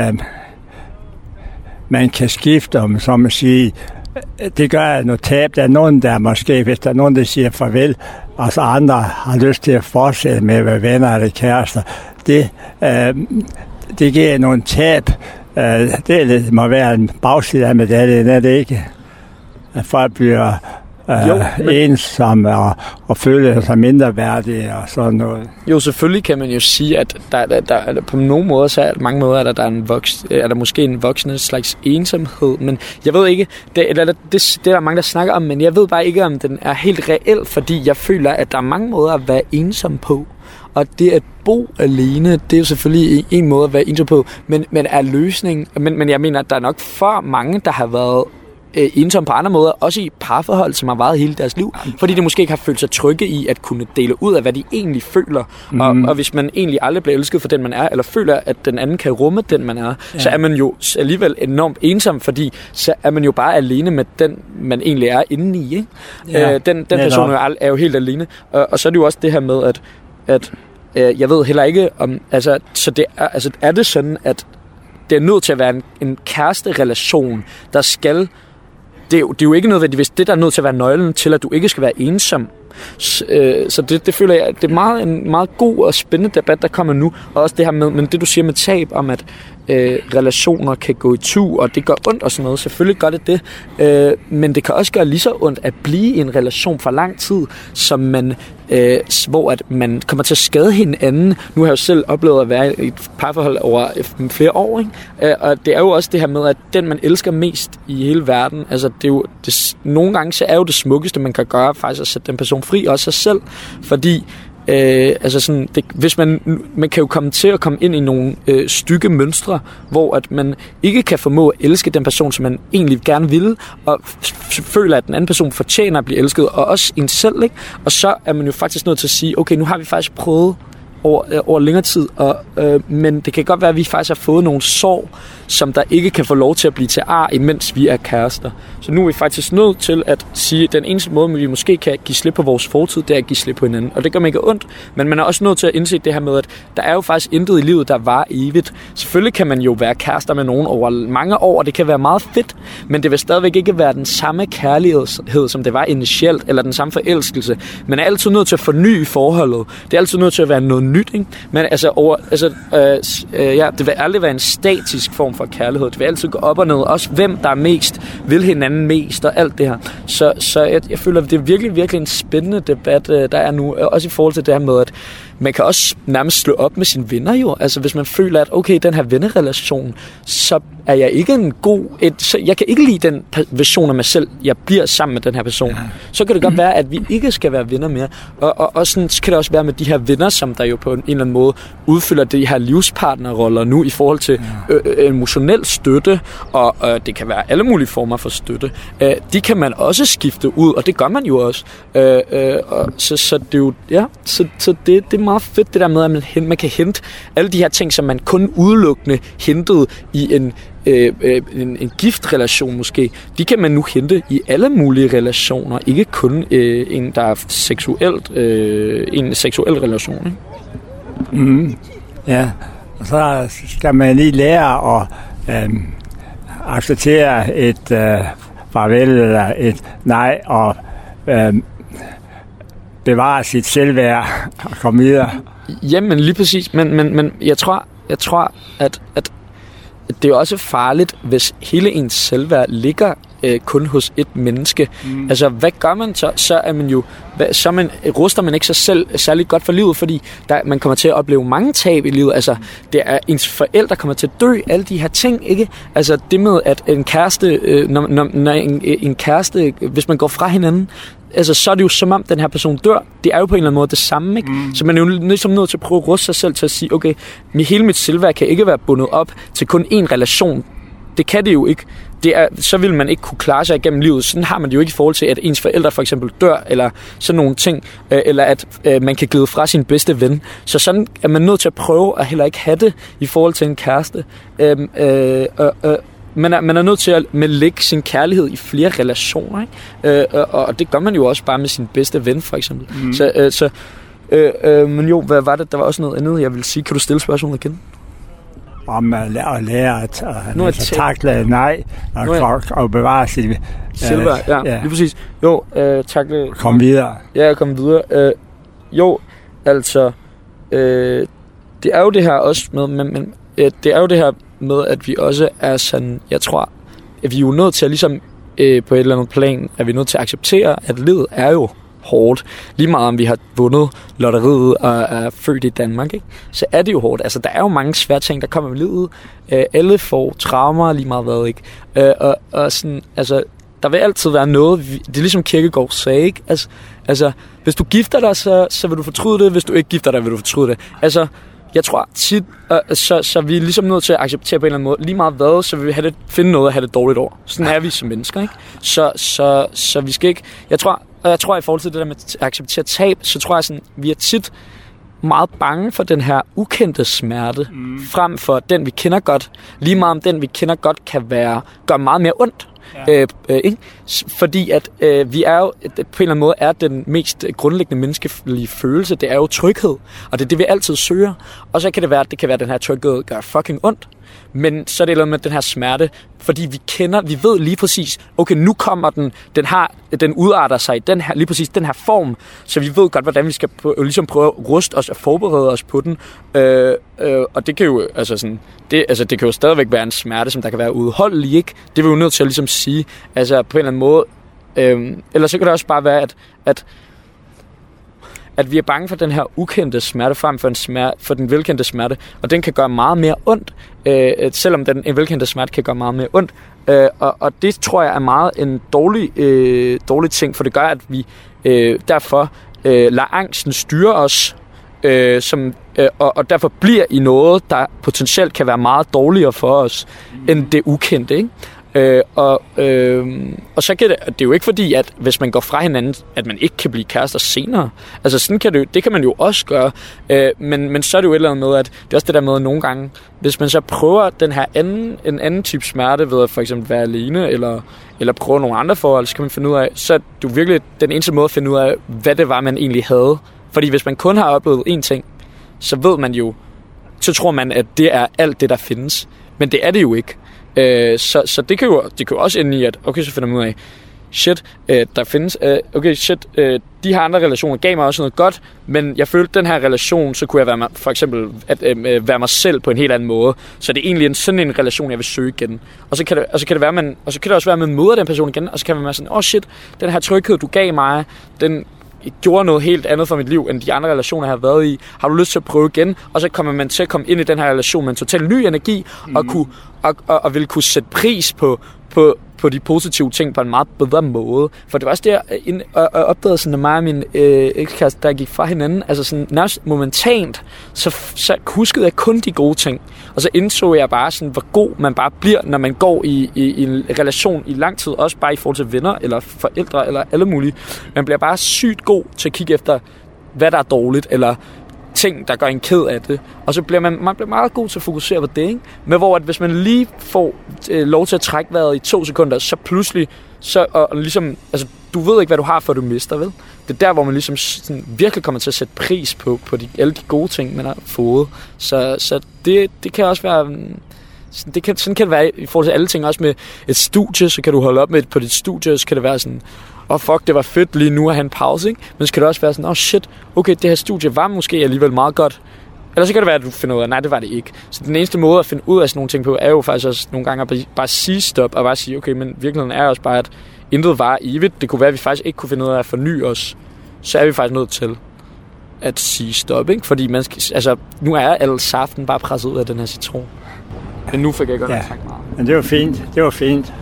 man kan skifte, om så man siger, det gør noget tab. Der er nogen, der måske, hvis der er nogen, der siger farvel, og så andre har lyst til at fortsætte med at være venner eller kærester, det giver nogle tab. Det må være en bagside af medaljen, er det ikke? At folk bliver ensomme og føler sig mindre værdige og sådan noget. Jo, selvfølgelig kan man jo sige, at der på nogle måder, så er mange måder, at er der måske en voksende slags ensomhed, men jeg ved ikke, det er der mange, der snakker om, men jeg ved bare ikke, om den er helt reel, fordi jeg føler, at der er mange måder at være ensom på. Og det at bo alene, det er jo selvfølgelig en måde at være ensom på, men er løsningen, men jeg mener, at der er nok for mange, der har været ensom på andre måder, også i parforhold, som har varet hele deres liv, fordi de måske ikke har følt sig trygge i at kunne dele ud af, hvad de egentlig føler. Og hvis man egentlig aldrig bliver elsket for den, man er, eller føler, at den anden kan rumme den, man er, så er man jo alligevel enormt ensom, fordi så er man jo bare alene med den, man egentlig er inde i, ikke? Ja, den person er jo helt alene. Og så er det jo også det her med, at jeg ved heller ikke om, er det sådan, at det er nødt til at være en kæresterelation, der skal. Det er jo ikke nødvendigvis det, der er nødt til at være nøglen til, at du ikke skal være ensom. Så det føler jeg, det er en meget god og spændende debat, der kommer nu. Og også det her med, men det du siger med tab, om at relationer kan gå i tu, og det gør ondt og sådan noget. Selvfølgelig gør det det. Men det kan også gøre lige så ondt at blive i en relation for lang tid, som man, hvor at man kommer til at skade hinanden. Nu har jeg jo selv oplevet at være i et parforhold over flere år, ikke? Og det er jo også det her med, at den man elsker mest i hele verden, altså det er jo, nogle gange så er jo det smukkeste, man kan gøre, faktisk at sætte den person fri, også sig selv, fordi hvis man kan jo komme til at komme ind i nogle stykke mønstre, hvor at man ikke kan formå at elske den person, som man egentlig gerne vil, og føler, at den anden person fortjener at blive elsket, og også en selv, ikke? Og så er man jo faktisk nødt til at sige, okay, nu har vi faktisk prøvet over længere tid, men det kan godt være, at vi faktisk har fået nogle sår, som der ikke kan få lov til at blive til ar, imens vi er kærester. Så nu er vi faktisk nødt til at sige, at den eneste måde, vi måske kan give slip på vores fortid, det er at give slip på hinanden. Og det gør man ikke ondt, men man er også nødt til at indse det her med, at der er jo faktisk intet i livet, der var evigt. Selvfølgelig kan man jo være kærester med nogen over mange år, og det kan være meget fedt, men det vil stadigvæk ikke være den samme kærlighed, som det var initielt, eller den samme forelskelse. Man er altid nødt til at forny forholdet. Det er altid nødt til at være noget nyt, ikke? Men det vil aldrig være en statisk form for kærlighed. Det vil altid gå op og ned. Også hvem der er mest, vil hinanden mest og alt det her. Så jeg føler, at det er virkelig, virkelig en spændende debat, der er nu. Også i forhold til det her med, man kan også nærmest slå op med sine venner jo. Altså hvis man føler, at okay, den her vennerrelation, så er jeg ikke en god... så jeg kan ikke lide den version af mig selv, jeg bliver sammen med den her person. Ja. Så kan det godt være, at vi ikke skal være venner mere. Og sådan kan det også være med de her venner, som der jo på en eller anden måde udfylder de her livspartnerroller nu i forhold til emotionel støtte, og det kan være alle mulige former for støtte. De kan man også skifte ud, og det gør man jo også. Så det er jo... Ja, så det er meget fedt, det der med, at man kan hente alle de her ting, som man kun udelukkende hentede i en giftrelation måske. De kan man nu hente i alle mulige relationer, ikke kun en, der er en seksuel relation. Ikke? Ja, og så skal man lige lære at acceptere et farvel eller et nej, og bevare sit selvværd og komme videre. Jamen lige præcis, men jeg tror at det er også farligt, hvis hele ens selvværd ligger kun hos et menneske. Altså, hvad gør man så? Så er man jo, ruster man ikke sig selv særlig godt for livet, fordi man kommer til at opleve mange tab i livet. Altså, det er ens forældre kommer til at dø, alle de her ting, ikke? Altså, det med, at en kæreste, når en kæreste, hvis man går fra hinanden, altså, så er det jo som om, den her person dør. Det er jo på en eller anden måde det samme, ikke? Så man er jo ligesom nødt til at prøve at ruste sig selv til at sige, okay, hele mit selvværd kan ikke være bundet op til kun én relation. Det kan det jo ikke. Så vil man ikke kunne klare sig igennem livet. Sådan har man det jo ikke i forhold til, at ens forældre for eksempel dør, eller sådan nogle ting, eller at man kan glide fra sin bedste ven. Så sådan er man nødt til at prøve at heller ikke have det i forhold til en kæreste. Man er nødt til at lægge sin kærlighed i flere relationer, ikke? Og det gør man jo også bare med sin bedste ven, for eksempel. Men jo, hvad var det? Der var også noget andet, jeg ville sige. Kan du stille spørgsmålet igen? Om at lære at takle nej og bevare sit selvværd. Ja, lige præcis. Jo, takle... Kom videre. Ja, kom videre. Jo, altså... det er jo det her også med... det er jo det her med, at vi også er sådan... Jeg tror, at vi er jo nødt til at ligesom... på et eller andet plan, at vi er nødt til at acceptere, at livet er jo hårdt. Lige meget om vi har vundet lotteriet og er født i Danmark, ikke? Så er det jo hårdt. Altså, der er jo mange svære ting, der kommer med livet. Alle får traumer, lige meget hvad, ikke? Og sådan, altså, der vil altid være noget... Det er ligesom Kierkegaard sagde, ikke? Altså, hvis du gifter dig, så vil du fortryde det. Hvis du ikke gifter dig, vil du fortryde det. Altså, jeg tror tit, så vi er ligesom nødt til at acceptere på en eller anden måde. Lige meget hvad, så vil vi finde noget at have det dårligt over. Sådan er vi som mennesker, ikke? Så vi skal ikke... Jeg tror i forhold til det der med at acceptere tab, så tror jeg sådan, vi er tit meget bange for den her ukendte smerte, frem for den vi kender godt. Lige meget om den vi kender godt kan gøre meget mere ondt. Ja. Ikke? Fordi at vi er jo på en eller anden måde er den mest grundlæggende menneskelige følelse, det er jo tryghed, og det er det vi altid søger. Og så kan det være, at den her tryghed gør fucking ondt, men så er det noget med den her smerte, fordi vi ved lige præcis, okay, nu kommer den udarter sig i lige præcis den her form, så vi ved godt, hvordan vi skal ligesom prøve at ruste os og forberede os på den. Og det kan jo det kan jo stadigvæk være en smerte, som der kan være udholdelig, ikke? Det er vi jo nødt til at ligesom sige, altså på en eller anden måde. Eller så kan det også bare være, at vi er bange for den her ukendte smerte frem for den velkendte smerte, og den kan gøre meget mere ondt, selvom en velkendte smerte kan gøre meget mere ondt. Og det tror jeg er meget en dårlig ting, for det gør, at vi derfor lader angsten styre os, og derfor bliver i noget, der potentielt kan være meget dårligere for os, end det ukendte, ikke? Og så kan det er jo ikke fordi, at hvis man går fra hinanden, at man ikke kan blive kærester senere. Altså sådan det kan man jo også gøre. Men så er det jo et eller andet med, at det er også det der med nogle gange, hvis man så prøver en anden type smerte ved at for eksempel være alene, eller prøve nogle andre forhold, så kan man finde ud af, så er det jo virkelig den eneste måde at finde ud af, hvad det var, man egentlig havde. Fordi hvis man kun har oplevet én ting, så ved man jo, så tror man, at det er alt det, der findes. Men det er det jo ikke. Så det kan jo også ende i, at okay, så finder man ud af, shit, der findes, de her andre relationer gav mig også noget godt, men jeg følte, den her relation, så kunne jeg for eksempel være mig selv på en helt anden måde. Så det er egentlig sådan en relation, jeg vil søge igen. Og så kan det også være, at man møder den person igen, og så kan man være sådan, shit, den her tryghed, du gav mig, den gjorde noget helt andet for mit liv, end de andre relationer, jeg har været i. Har du lyst til at prøve igen? Og så kommer man til at komme ind i den her relation med en total ny energi, og vil kunne sætte pris på de positive ting på en meget bedre måde. For det var også der, jeg opdagede sådan, at mig og min ekskæreste, der gik fra hinanden, altså sådan nærmest momentant, så huskede jeg kun de gode ting. Og så indså jeg bare sådan, hvor god man bare bliver, når man går i en relation i lang tid, også bare i forhold til venner, eller forældre, eller alle mulige. Man bliver bare sygt god til at kigge efter, hvad der er dårligt, eller ting, der gør en ked af det. Og så bliver man bliver meget god til at fokusere på det, ikke? Men hvor at hvis man lige får lov til at trække vejret i 2 sekunder, så pludselig, og ligesom, altså, du ved ikke, hvad du har, før du mister, vel? Det er der, hvor man ligesom sådan, virkelig kommer til at sætte pris på alle de gode ting, man har fået. Så det kan også være... Sådan kan det være i forhold til alle ting, også med et studie, så kan du holde op med på dit studie, så kan det være sådan, fuck, det var fedt lige nu at have en pause, ikke? Men så kan det også være sådan, shit, okay, det her studie var måske alligevel meget godt. Eller så kan det være, at du finder ud af, nej, det var det ikke. Så den eneste måde at finde ud af sådan nogle ting på, er jo faktisk også nogle gange at bare sige stop, og bare sige, okay, men virkeligheden er også bare, at intet var evigt. Det kunne være, at vi faktisk ikke kunne finde ud af at forny os. Så er vi faktisk nødt til at sige stop, ikke? Fordi nu er alle saften bare presset ud af den her citron. Men nu fik jeg godt sagt meget. Men det var fint.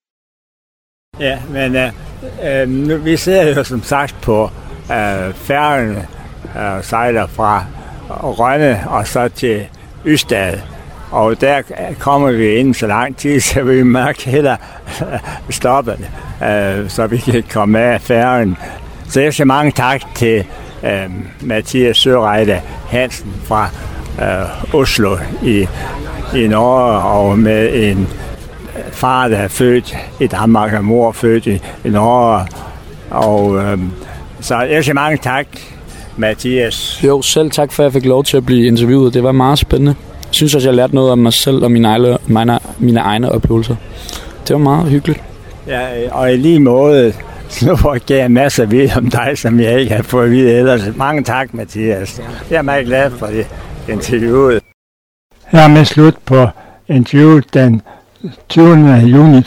Ja, men nu, vi sidder jo som sagt på færgen og sejler fra Rønne og så til Ystad. Og der kommer vi inden så lang tid, så vi mærker heller stoppe det, så vi kan komme af færgen. Så jeg siger mange tak til Mathias Søreide Hansen fra Oslo i Norge, og med en far, der er født i Danmark, og mor født i Norge. Og så jeg siger mange tak, Mathias. Jo, selv tak for, at jeg fik lov til at blive interviewet. Det var meget spændende. Jeg synes også, jeg lærte noget om mig selv og mine egne oplevelser. Det var meget hyggeligt. Ja, og i lige måde, nu får jeg masser af vide om dig, som jeg ikke har fået at vide ellers. Mange tak, Mathias. Jeg er meget glad for det interviewet. Her med slut på interviewet den 20. juni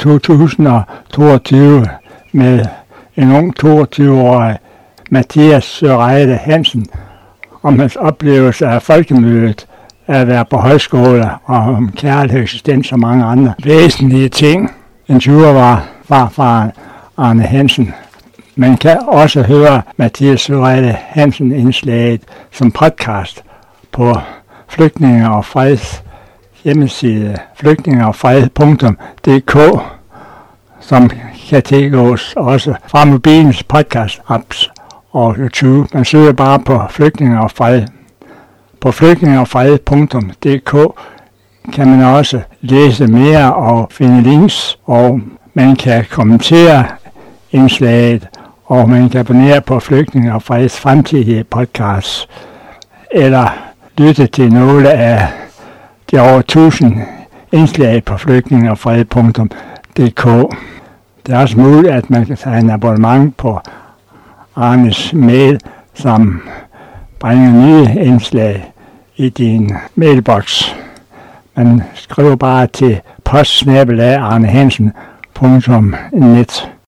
2022 med en ung 22-årig Mathias Søreide Hansen om hans oplevelse af folkemødet, at være på højskole og om kærlighed, eksistens og mange andre væsentlige ting. Interviewer var farfaren Arne Hansen. Man kan også høre Mathias Søreide Hansen indslaget som podcast på Flygtninge og Freds hjemmeside flygtningeogfred.dk, som kan tilgås også fra mobilens podcast-apps og YouTube. Man søger bare på Flygtninge og Fred. På flygtningeogfred.dk kan man også læse mere og finde links, og man kan kommentere indslaget, og man kan abonnere på Flygtninge og Freds fremtidige podcasts, eller lytte til nogle af de over 1000 indslag på flygtningeogfred.dk. Det er også muligt, at man kan tage en abonnement på Arnes mail, som bringer nye indslag i din mailbox. Man skriver bare til post@arnehansen.net.